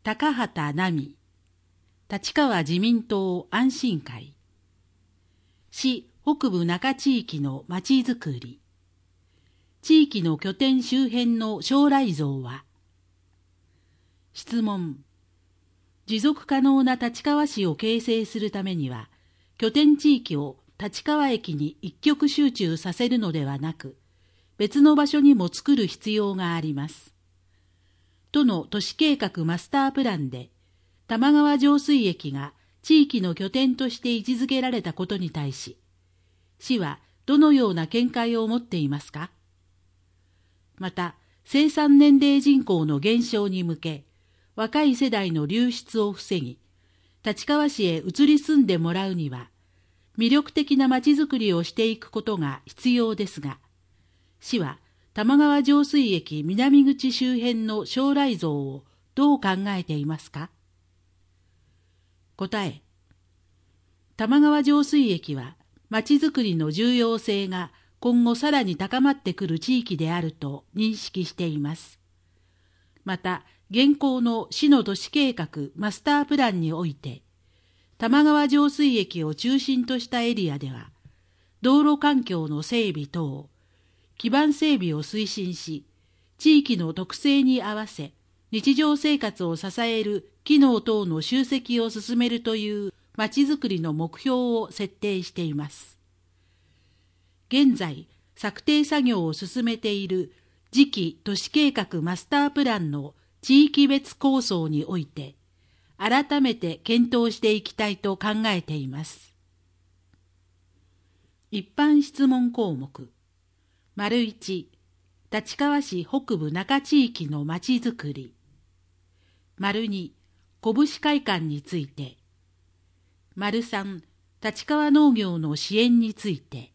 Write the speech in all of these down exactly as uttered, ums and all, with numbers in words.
高畑奈美、立川自民党安心会。市北部中地域のまちづくり。地域の拠点周辺の将来像は。質問。持続可能な立川市を形成するためには、拠点地域を立川駅に一極集中させるのではなく、別の場所にも作る必要があります。都の都市計画マスタープランで、玉川上水駅が地域の拠点として位置づけられたことに対し、市はどのような見解を持っていますか？また、生産年齢人口の減少に向け、若い世代の流出を防ぎ、立川市へ移り住んでもらうには、魅力的なまちづくりをしていくことが必要ですが、市は玉川上水駅南口周辺の将来像をどう考えていますか？答え。玉川上水駅は、まちづくりの重要性が今後さらに高まってくる地域であると認識しています。また、現行の市の都市計画マスタープランにおいて、玉川上水駅を中心としたエリアでは、道路環境の整備等、基盤整備を推進し、地域の特性に合わせ、日常生活を支える機能等の集積を進めるというまちづくりの目標を設定しています。現在、策定作業を進めている次期都市計画マスタープランの地域別構想において、改めて検討していきたいと考えています。一般質問項目。丸一、立川市北部中地域のまちづくり。丸二、拳会館について。丸三、立川農業の支援について。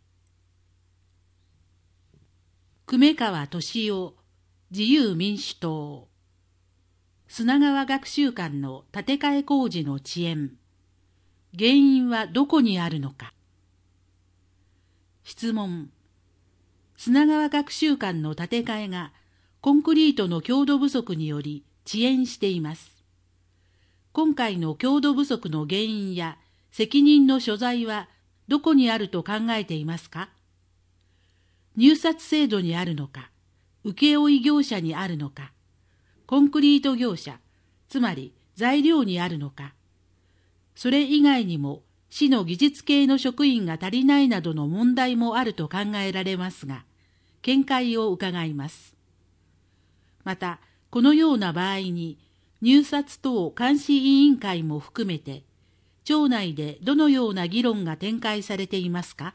久米川俊夫、自由民主党。砂川学習館の建て替え工事の遅延。原因はどこにあるのか。質問。砂川学習館の建て替えがコンクリートの強度不足により遅延しています。今回の強度不足の原因や責任の所在はどこにあると考えていますか？入札制度にあるのか、請負業者にあるのか、コンクリート業者、つまり材料にあるのか、それ以外にも市の技術系の職員が足りないなどの問題もあると考えられますが、見解を伺います。また、このような場合に、入札等監視委員会も含めて、町内でどのような議論が展開されていますか？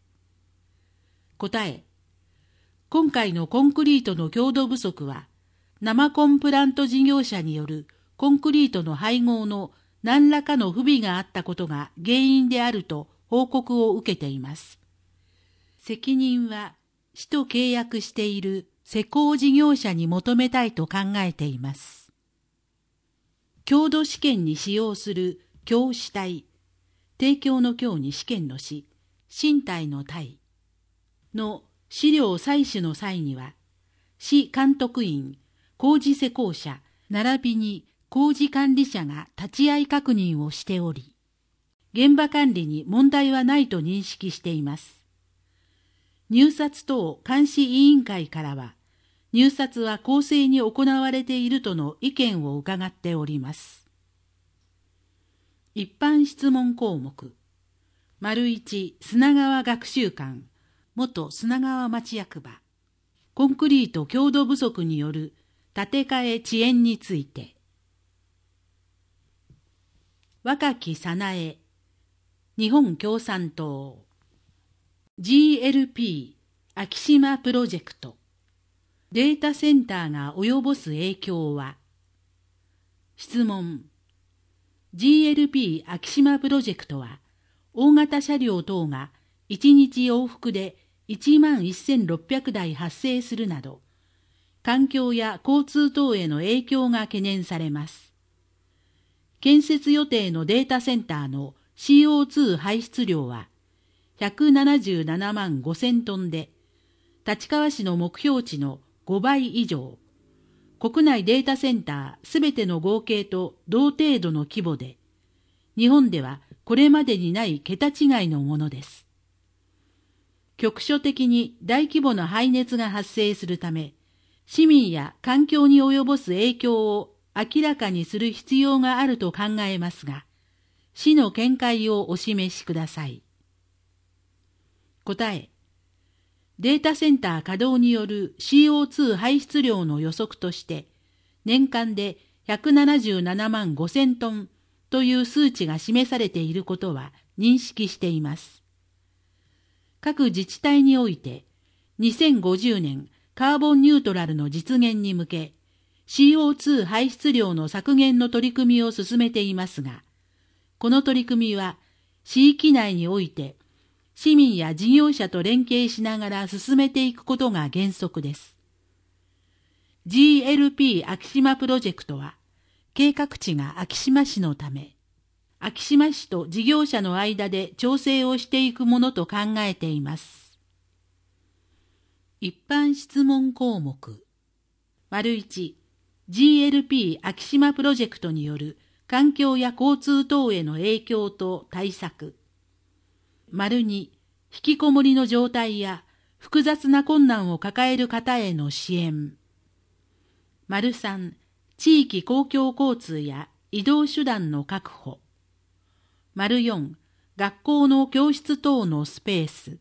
答え。今回のコンクリートの強度不足は、生コンプラント事業者によるコンクリートの配合の何らかの不備があったことが原因であると報告を受けています。責任は市と契約している施工事業者に求めたいと考えています。強度試験に使用する強主体、提供の強に試験の試、身体の体の資料採取の際には、市監督員、工事施工者、並びに工事管理者が立ち会い確認をしており、現場管理に問題はないと認識しています。入札等監視委員会からは、入札は公正に行われているとの意見を伺っております。一般質問項目。丸一、砂川学習館、元砂川町役場。コンクリート強度不足による建て替え遅延について。若き早苗、日本共産党。ジーエルピー 昭島プロジェクト。データセンターが及ぼす影響は。質問。ジーエルピー 昭島プロジェクトは、大型車両等がいちにち往復でいちまんせんろっぴゃくだい発生するなど、環境や交通等への影響が懸念されます。建設予定のデータセンターの シーオーツー 排出量はひゃくななじゅうななまんごせんトンで、立川市の目標値のごばい以上、 国内データセンターすべての合計と同程度の規模で、日本ではこれまでにない桁違いのものです。局所的に大規模な排熱が発生するため、市民や環境に及ぼす影響を明らかにする必要があると考えますが、市の見解をお示しください。答え。データセンター稼働による シーオーツー 排出量の予測として、年間でひゃくななじゅうななまんごせんトンという数値が示されていることは認識しています。各自治体において、にせんごじゅうねんカーボンニュートラルの実現に向け、シーオーツー 排出量の削減の取り組みを進めていますが、この取り組みは市域内において、市民や事業者と連携しながら進めていくことが原則です。ジーエルピー 昭島プロジェクトは、計画地が昭島市のため、昭島市と事業者の間で調整をしていくものと考えています。一般質問項目。丸いち、ジーエルピー 昭島プロジェクトによる環境や交通等への影響と対策。丸に、引きこもりの状態や複雑な困難を抱える方への支援。丸さん、地域公共交通や移動手段の確保。丸よん、学校の教室等のスペース。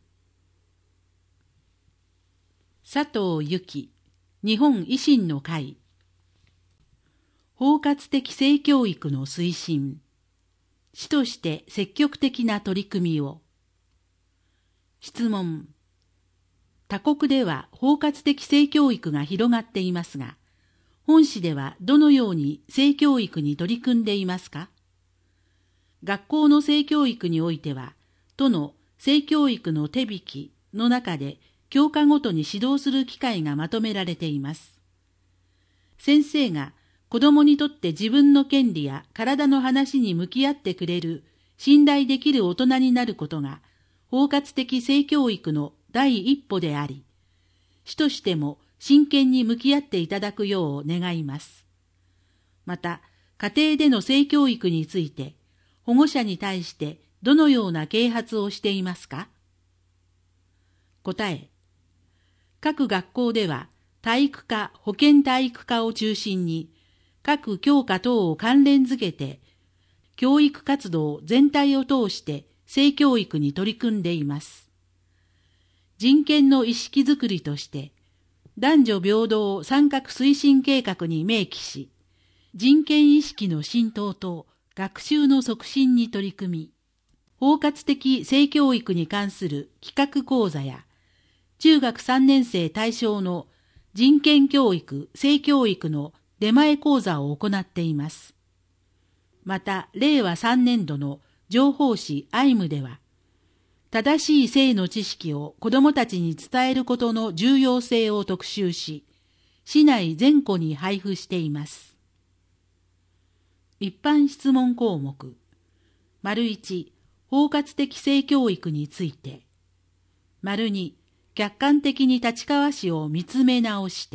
佐藤由紀、日本維新の会。包括的性教育の推進。市として積極的な取り組みを。質問。他国では包括的性教育が広がっていますが、本市ではどのように性教育に取り組んでいますか？学校の性教育においては、都の性教育の手引きの中で教科ごとに指導する機会がまとめられています。先生が子どもにとって自分の権利や体の話に向き合ってくれる信頼できる大人になることが包括的性教育の第一歩であり、市としても真剣に向き合っていただくよう願います。また、家庭での性教育について、保護者に対してどのような啓発をしていますか？答え。各学校では体育科、保健体育科を中心に各教科等を関連づけて教育活動全体を通して性教育に取り組んでいます。人権の意識づくりとして男女平等参画推進計画に明記し、人権意識の浸透と学習の促進に取り組み、包括的性教育に関する企画講座や、中学さんねん生対象の人権教育、性教育の出前講座を行っています。また、れいわさんねんどの情報誌アイムでは、正しい性の知識を子どもたちに伝えることの重要性を特集し、市内全戸に配布しています。一般質問項目。丸いち、包括的性教育について。丸に、客観的に立川市を見つめ直して。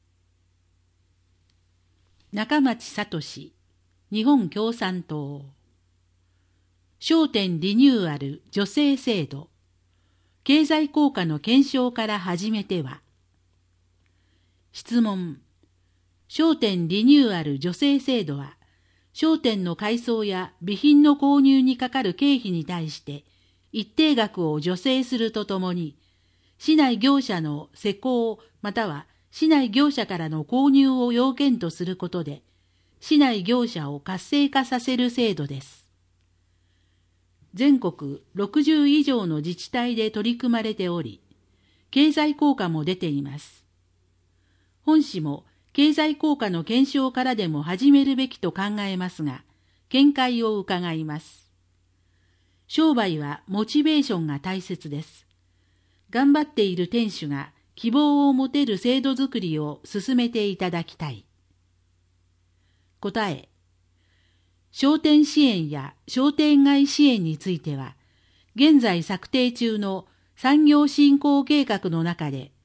中町聡、日本共産党。焦点リニューアル助成制度。経済効果の検証から始めては。質問。焦点リニューアル助成制度は、商店の改装や備品の購入にかかる経費に対して一定額を助成するとともに、市内業者の施工または市内業者からの購入を要件とすることで、市内業者を活性化させる制度です。全国ろくじゅう以上の自治体で取り組まれており、経済効果も出ています。本市も経済効果の検証からでも始めるべきと考えますが、見解を伺います。商売はモチベーションが大切です。頑張っている店主が希望を持てる制度づくりを進めていただきたい。答え。商店支援や商店街支援については、現在策定中の産業振興計画の中で、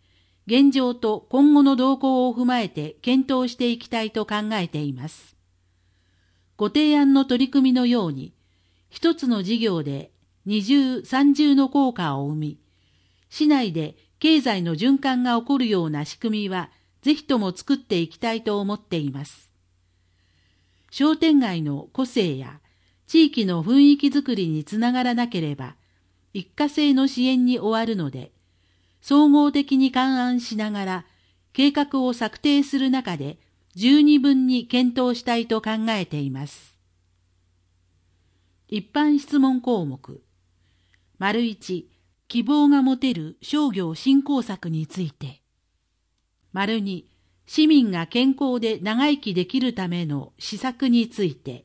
現状と今後の動向を踏まえて検討していきたいと考えています。ご提案の取り組みのように、一つの事業で二重三重の効果を生み、市内で経済の循環が起こるような仕組みはぜひとも作っていきたいと思っています。商店街の個性や地域の雰囲気づくりにつながらなければ、一過性の支援に終わるので、総合的に勘案しながら計画を策定する中で十二分に検討したいと考えています。一般質問項目。丸一、希望が持てる商業振興策について。丸二、市民が健康で長生きできるための施策について。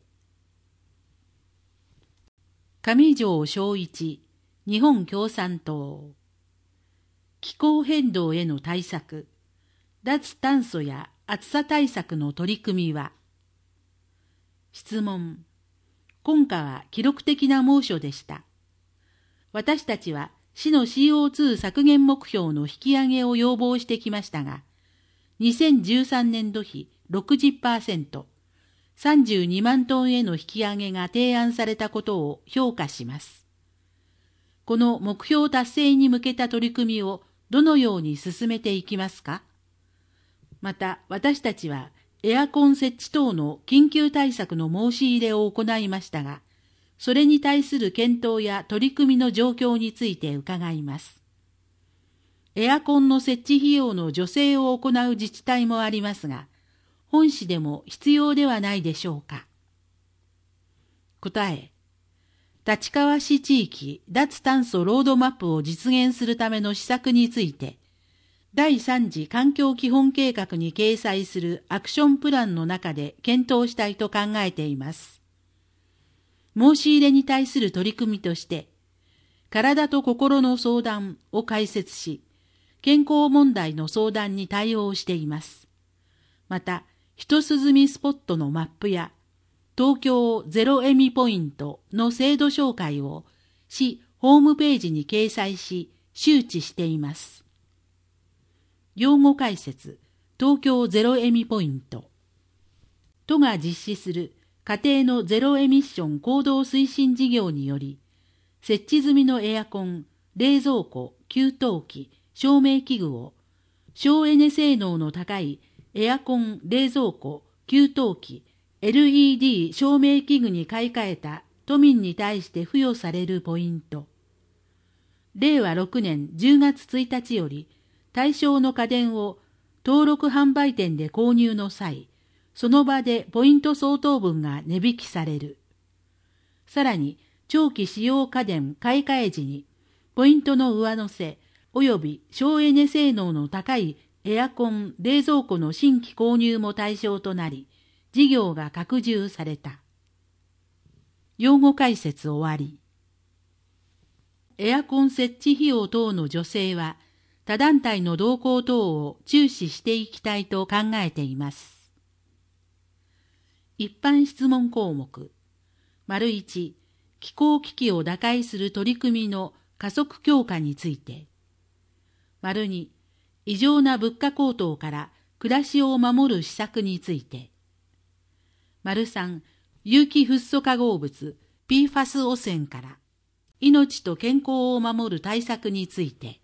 上条正一、日本共産党。気候変動への対策、脱炭素や暑さ対策の取り組みは。質問。今夏は記録的な猛暑でした。私たちは市の シーオーツー 削減目標の引き上げを要望してきましたが、にせんじゅうさんねん度比 ろくじゅっパーセント、さんじゅうにまんトンへの引き上げが提案されたことを評価します。この目標達成に向けた取り組みをどのように進めていきますか？また私たちはエアコン設置等の緊急対策の申し入れを行いましたが、それに対する検討や取り組みの状況について伺います。エアコンの設置費用の助成を行う自治体もありますが、本市でも必要ではないでしょうか。答え。立川市地域脱炭素ロードマップを実現するための施策について、だいさん次環境基本計画に掲載するアクションプランの中で検討したいと考えています。申し入れに対する取り組みとして、体と心の相談を開設し、健康問題の相談に対応しています。また、一涼みスポットのマップや、東京ゼロエミポイントの制度紹介を市ホームページに掲載し、周知しています。用語解説、東京ゼロエミポイント。都が実施する家庭のゼロエミッション行動推進事業により、設置済みのエアコン、冷蔵庫、給湯器、照明器具を省エネ性能の高いエアコン、冷蔵庫、給湯器、エルイーディー 照明器具に買い替えた都民に対して付与されるポイント。れいわろくねんじゅうがつついたちより対象の家電を登録販売店で購入の際、その場でポイント相当分が値引きされる。さらに、長期使用家電買い替え時に、ポイントの上乗せ及び省エネ性能の高いエアコン、冷蔵庫の新規購入も対象となり、事業が拡充された。用語解説終わり。エアコン設置費用等の助成は、他団体の動向等を注視していきたいと考えています。一般質問項目。丸一、気候危機を打開する取り組みの加速強化について。丸二、異常な物価高騰から暮らしを守る施策について。丸三、有機フッ素化合物 ピーファス 汚染から命と健康を守る対策について。